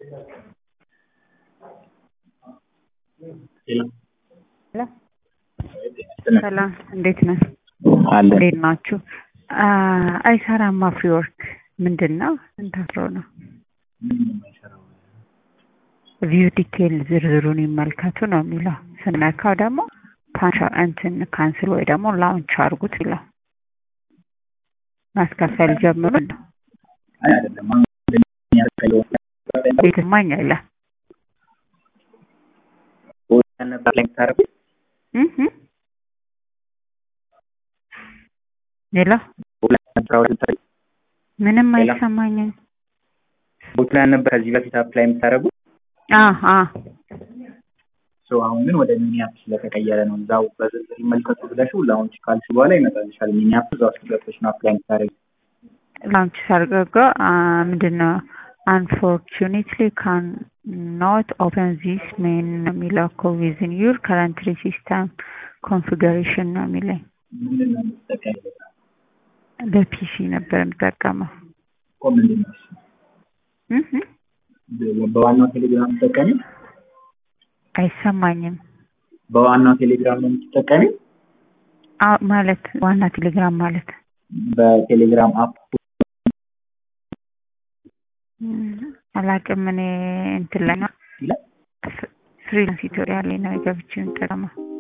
ሰላም እንዴት ነህ? አለ እንዴት ናችሁ? አይሰራም አፍሪወርክ ምንድነው? እንታስሮ ነው። ቪው ዲቴል ዝርዝሩን ይመልከቱ ነው የሚለው። ስነካው ደግሞ ካንስል ወይ ደግሞ ላውንች አድርጉት ይላል። ማስከፈል ጀምሩ ነው። ቤትማኝ አይላ ሌላ ምንም አይሰማኝም። ቡትላን ነበር ከዚህ በፊት አፕላይ የምታደርጉት? አሁን ግን ወደ ሚኒአፕስ ስለተቀየረ ነው። እዛው በዝርዝር ይመልከቱ ብለሽው ላውንች ካልሽ በኋላ ይመጣልሻል። ሚኒአፕስ እዛው ገብተሽ ነው አፕላይ የምታደርጊው። ላውንች ሳርገጋ ምንድነው unfortunately cannot open this main የሚለው within your current system configuration ነው የሚለኝ። በፒሲ ነበር የምጠቀመው። በዋናው ቴሌግራም ተጠቀሚ? አይሰማኝም። በዋናው ቴሌግራም ነው የምትጠቀሚ? ማለት ዋና ቴሌግራም ማለት በቴሌግራም አፕ አላውቅም። እኔ እንትን ላይ ነው ፍሪላንስ ቱቶሪያል ላይ ነው የገብቼ የምጠቀመው።